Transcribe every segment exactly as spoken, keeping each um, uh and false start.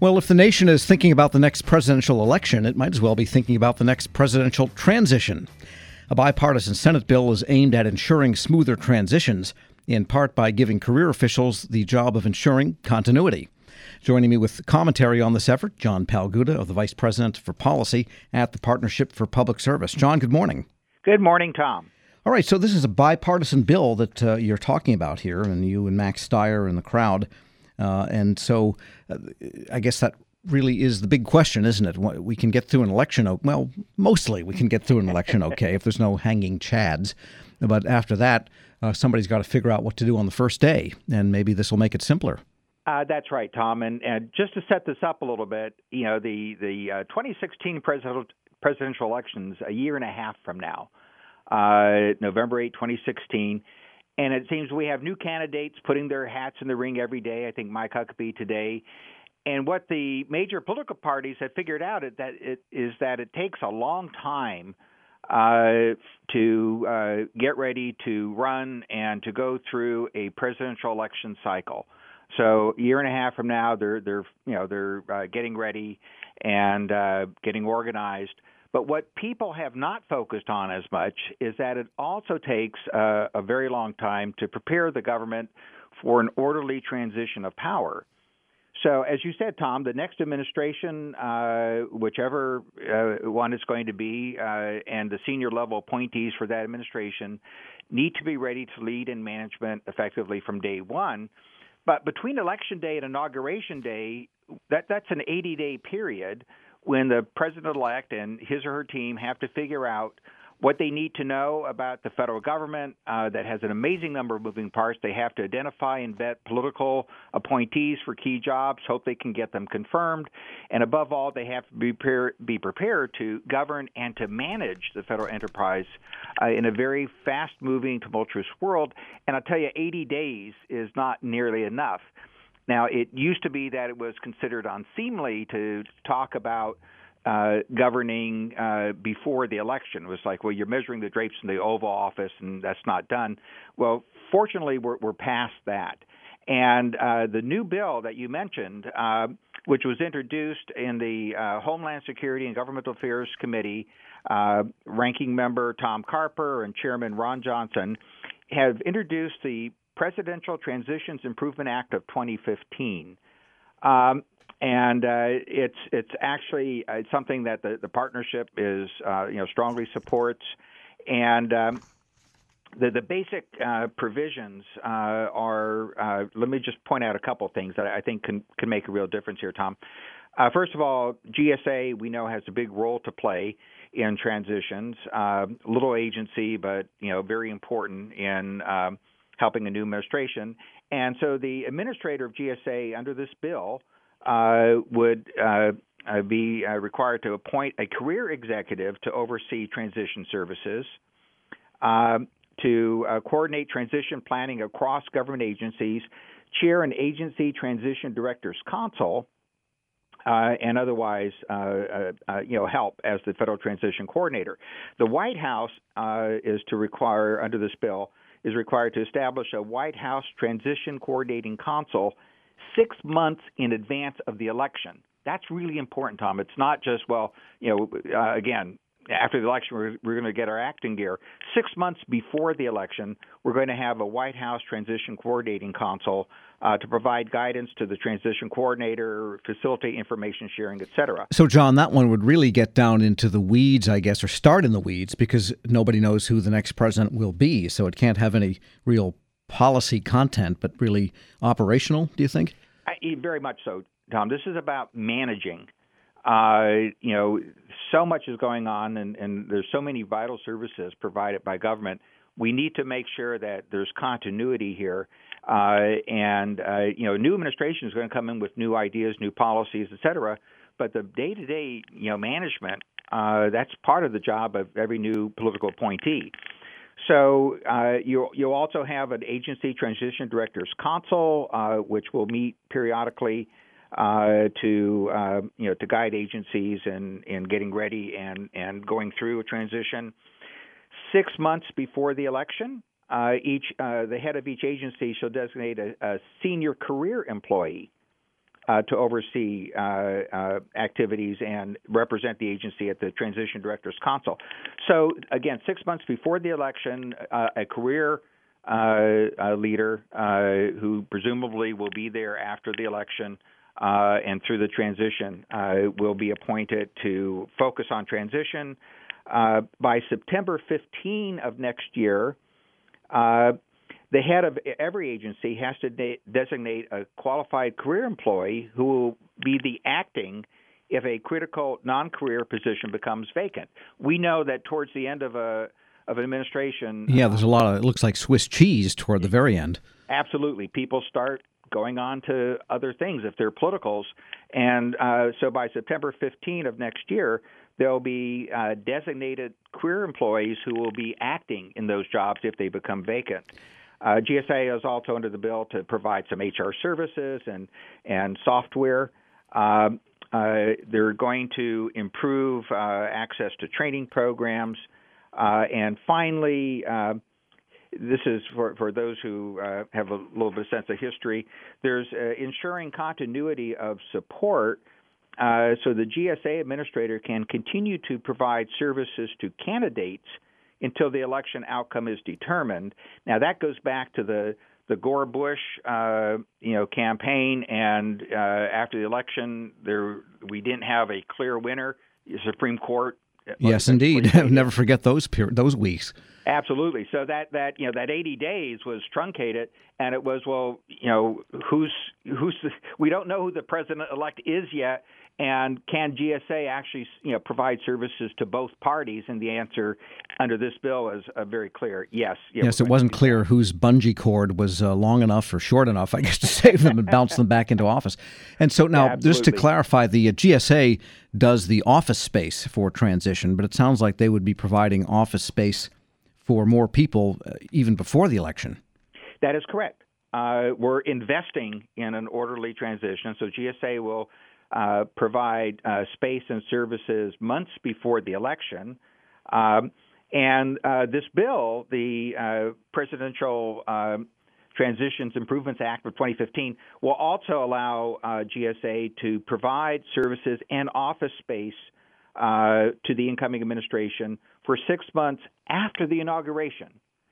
Well, if the nation is thinking about the next presidential election, it might as well be thinking about the next presidential transition. A bipartisan Senate bill is aimed at ensuring smoother transitions, in part by giving career officials the job of ensuring continuity. Joining me with commentary on this effort, John Palguda, of the Vice President for Policy at the Partnership for Public Service. John, good morning. Good morning, Tom. All right, so this is a bipartisan bill that uh, you're talking about here, and you and Max Stier and the crowd. Uh, and so uh, I guess that really is the big question, isn't it? We can get through an election, well, mostly we can get through an election okay if there's no hanging chads. But after that, uh, somebody's got to figure out what to do on the first day, and maybe this will make it simpler. Uh, that's right, Tom. And, and just to set this up a little bit, you know, the, the uh, twenty sixteen presidential, presidential elections a year and a half from now, uh, November eighth, twenty sixteen. And it seems we have new candidates putting their hats in the ring every day. I think Mike Huckabee today. And what the major political parties have figured out is that it, is that it takes a long time uh, to uh, get ready to run and to go through a presidential election cycle. So a year and a half from now, they're they're you know they're uh, getting ready and uh, getting organized. But what people have not focused on as much is that it also takes uh, a very long time to prepare the government for an orderly transition of power. So, as you said, Tom, the next administration, uh, whichever uh, one it's going to be, uh, and the senior level appointees for that administration need to be ready to lead in management effectively from day one. But between Election Day and Inauguration Day, that, that's an eighty-day period when the president-elect and his or her team have to figure out what they need to know about the federal government uh, that has an amazing number of moving parts. They have to identify and vet political appointees for key jobs, hope they can get them confirmed. And above all, they have to be, pre- be prepared to govern and to manage the federal enterprise uh, in a very fast-moving, tumultuous world. And I'll tell you, eighty days is not nearly enough. Now, it used to be that it was considered unseemly to talk about uh, governing uh, before the election. It was like, well, you're measuring the drapes in the Oval Office, and that's not done. Well, fortunately, we're, we're past that. And uh, the new bill that you mentioned, uh, which was introduced in the uh, Homeland Security and Governmental Affairs Committee, uh, ranking member Tom Carper and Chairman Ron Johnson have introduced the Presidential Transitions Improvement Act of twenty fifteen. Um, and uh, it's it's actually uh, something that the, the partnership is uh, you know strongly supports. And um, the the basic uh, provisions uh, are uh, let me just point out a couple of things that I think can can make a real difference here, Tom. Uh, first of all, G S A we know has a big role to play in transitions. Uh, little agency, but you know very important in um, helping a new administration. And so the administrator of G S A under this bill uh, would uh, uh, be uh, required to appoint a career executive to oversee transition services, um, to uh, coordinate transition planning across government agencies, chair an agency transition directors council, Uh, and otherwise, uh, uh, uh, you know, help as the federal transition coordinator. The White House uh, is to require, under this bill, is required to establish a White House Transition Coordinating Council six months in advance of the election. That's really important, Tom. It's not just, well, you know, uh, again, after the election, we're, we're going to get our act in gear. Six months before the election, we're going to have a White House Transition Coordinating Council uh, to provide guidance to the transition coordinator, facilitate information sharing, et cetera. So, John, that one would really get down into the weeds, I guess, or start in the weeds, because nobody knows who the next president will be. So it can't have any real policy content, but really operational, do you think? I, very much so, Tom. This is about managing. Uh, you know, so much is going on, and, and there's so many vital services provided by government. We need to make sure that there's continuity here. Uh, and, uh, you know, new administration is going to come in with new ideas, new policies, et cetera. But the day-to-day, you know, management, uh, that's part of the job of every new political appointee. So uh, you'll, you'll also have an agency transition directors council, uh, which will meet periodically uh, to uh, you know to guide agencies in, in getting ready and, and going through a transition. Six months before the election, uh, each uh, the head of each agency shall designate a, a senior career employee uh, to oversee uh, uh, activities and represent the agency at the Transition Directors Council. So, again, six months before the election, uh, a career uh, uh, leader uh, who presumably will be there after the election uh, and through the transition uh, will be appointed to focus on transition. Uh, by September fifteenth of next year, uh, the head of every agency has to de- designate a qualified career employee who will be the acting if a critical non-career position becomes vacant. We know that towards the end of a of an administration, yeah, there's a lot of, it looks like Swiss cheese toward the very end. Absolutely, people start going on to other things if they're politicals, and uh, so by September fifteenth of next year, there'll be uh, designated career employees who will be acting in those jobs if they become vacant. Uh, G S A is also under the bill to provide some H R services and and software. Um, uh, they're going to improve uh, access to training programs. Uh, and finally, uh, this is for, for those who uh, have a little bit of sense of history, there's uh, ensuring continuity of support uh, so the G S A administrator can continue to provide services to candidates until the election outcome is determined. Now, that goes back to the the Gore-Bush, uh, you know, campaign, and uh, after the election, there we didn't have a clear winner. The Supreme Court. Yes, indeed. Never forget those per- those weeks. Absolutely. So that, that you know that eighty days was truncated, and it was well, you know, who's who's the, we don't know who the president-elect is yet. And can G S A actually, you know, provide services to both parties? And the answer under this bill is uh, very clear: yes. Yeah, yes, it wasn't clear that. whose bungee cord was uh, long enough or short enough, I guess, to save them and bounce them back into office. And so now, yeah, just to clarify, the uh, G S A does the office space for transition, but it sounds like they would be providing office space for more people uh, even before the election. That is correct. Uh, we're investing in an orderly transition, so G S A will Uh, provide uh, space and services months before the election. Um, and uh, this bill, the uh, Presidential uh, Transitions Improvements Act of twenty fifteen, will also allow uh, G S A to provide services and office space uh, to the incoming administration for six months after the inauguration.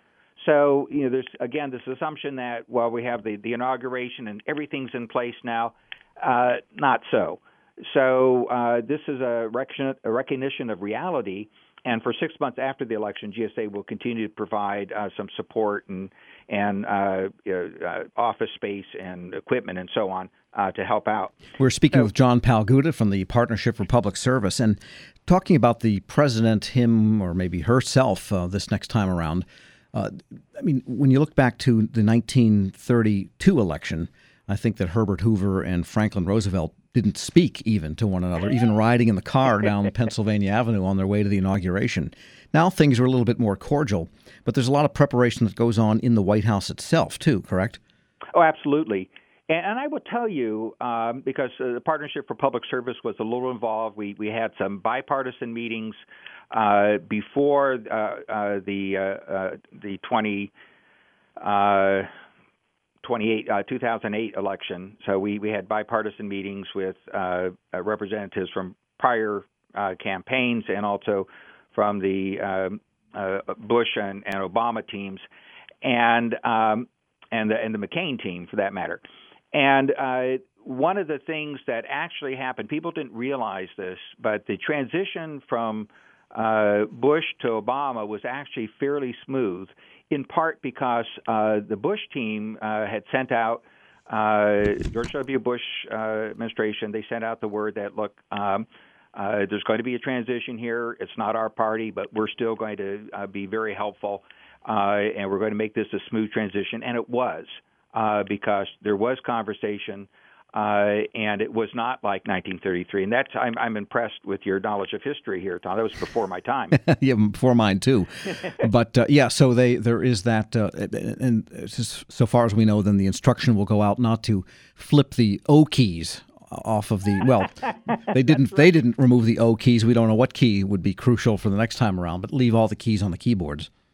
So, you know, there's, again, this assumption that, well, we have the, the inauguration and everything's in place now. Uh, not so. So uh, this is a, rec- a recognition of reality, and for six months after the election, G S A will continue to provide uh, some support and and uh, uh, office space and equipment and so on uh, to help out. We're speaking so, with John Palguda from the Partnership for Public Service, and talking about the president, him or maybe herself, uh, this next time around. Uh, I mean, when you look back to the nineteen thirty-two election, I think that Herbert Hoover and Franklin Roosevelt didn't speak even to one another, even riding in the car down Pennsylvania Avenue on their way to the inauguration. Now things are a little bit more cordial, but there's a lot of preparation that goes on in the White House itself, too, correct? Oh, absolutely. And, and I will tell you, um, because uh, the Partnership for Public Service was a little involved, we, we had some bipartisan meetings uh, before uh, uh, the uh, uh, the twenty. Uh, twenty-eight, uh, two thousand eight election. So we, we had bipartisan meetings with uh, uh, representatives from prior uh, campaigns and also from the um, uh, Bush and, and Obama teams, and um, and the and the McCain team for that matter. And uh, one of the things that actually happened, people didn't realize this, but the transition from uh, Bush to Obama was actually fairly smooth, in part because uh, the Bush team uh, had sent out, uh, George W. Bush uh, administration, they sent out the word that, look, um, uh, there's going to be a transition here. It's not our party, but we're still going to uh, be very helpful, uh, and we're going to make this a smooth transition. And it was, uh, because there was conversation. Uh, and it was not like nineteen thirty-three. And that's I'm, I'm impressed with your knowledge of history here, Tom. That was before my time. Yeah, before mine too. But uh, yeah, so they there is that, uh, and so far as we know, then the instruction will go out not to flip the O keys off of the. Well, they didn't. Right. They didn't remove the O keys. We don't know what key would be crucial for the next time around, but leave all the keys on the keyboards.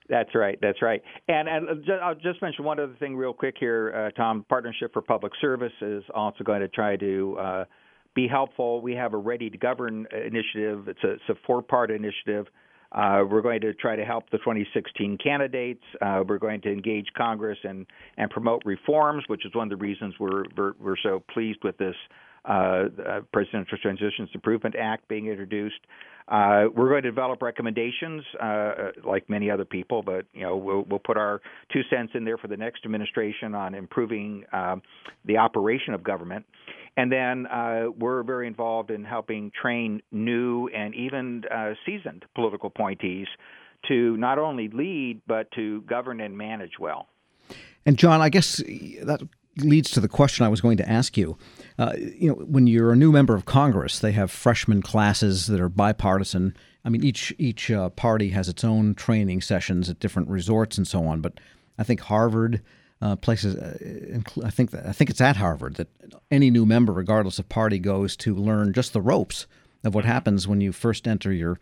That's right. That's right. And, and I'll just mention one other thing real quick here, uh, Tom. Partnership for Public Service is also going to try to uh, be helpful. We have a Ready to Govern initiative. It's a, it's a four-part initiative. Uh, we're going to try to help the twenty sixteen candidates. Uh, we're going to engage Congress and, and promote reforms, which is one of the reasons we're we're, we're so pleased with this uh, uh, Presidential Transitions Improvement Act being introduced. Uh, we're going to develop recommendations, uh, like many other people, but you know we'll, we'll put our two cents in there for the next administration on improving um, the operation of government. And then uh, we're very involved in helping train new and even uh, seasoned political appointees to not only lead, but to govern and manage well. And John, I guess that leads to the question I was going to ask you. Uh, you know, when you're a new member of Congress, they have freshman classes that are bipartisan. I mean, each each uh, party has its own training sessions at different resorts and so on. But I think Harvard uh, places. Uh, I think that, I think it's at Harvard that any new member, regardless of party, goes to learn just the ropes of what happens when you first enter your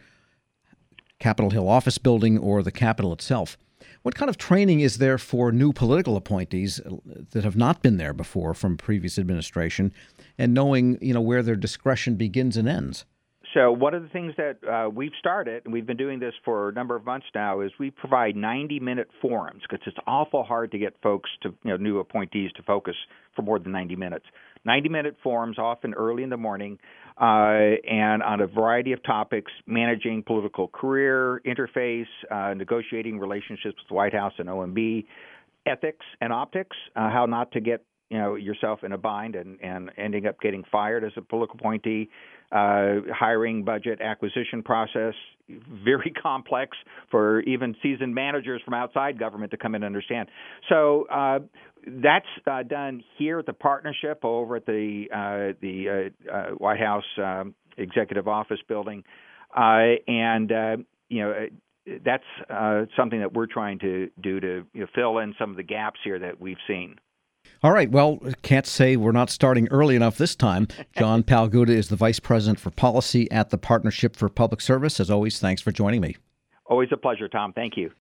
Capitol Hill office building or the Capitol itself. What kind of training is there for new political appointees that have not been there before from previous administration, and knowing, you know, where their discretion begins and ends? So one of the things that uh, we've started, and we've been doing this for a number of months now, is we provide ninety-minute forums because it's awful hard to get folks to, you know, new appointees to focus for more than ninety minutes. ninety-minute forums, often early in the morning, uh, and on a variety of topics: managing political career, interface, uh, negotiating relationships with the White House and O M B, ethics and optics, uh, how not to get you know yourself in a bind and, and ending up getting fired as a political appointee, uh, hiring, budget, acquisition process, very complex for even seasoned managers from outside government to come in and understand. So uh, that's uh, done here at the partnership over at the uh, the uh, uh, White House um, Executive Office Building, uh, and uh, you know. That's uh, something that we're trying to do to you know, fill in some of the gaps here that we've seen. All right. Well, can't say we're not starting early enough this time. John Palguda is the Vice President for Policy at the Partnership for Public Service. As always, thanks for joining me. Always a pleasure, Tom. Thank you.